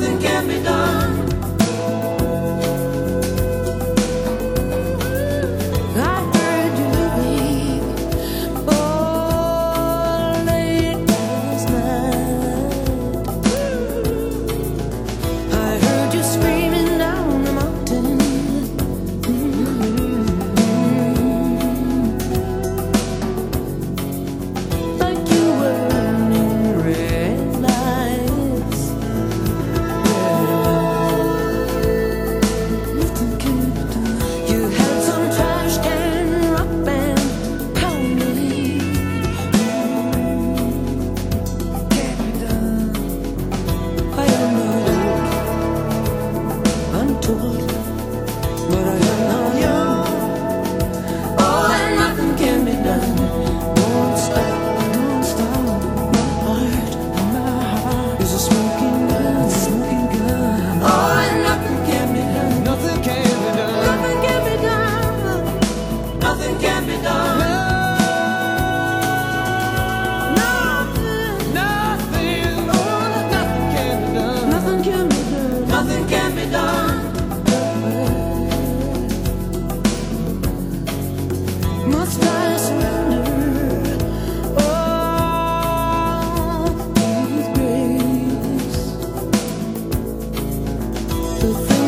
nothing can be done. I heard you leave late last night. I heard you screaming down the mountain. Like you were running red lights. Nothing can be done. You had some trash can rock band pound your lead. Can't be done. I am not old, untold, but I am not young. Oh, and nothing can be done. Don't stop, don't stop. My heart is a smoking gun, smoking gun. Oh, and nothing can be done. Nothing can be done. Nothing can be done. Nothing can be done. Nothing, nothing, oh, nothing can be done. Nothing can be done. Nothing can be done. Must I surrender all with grace? The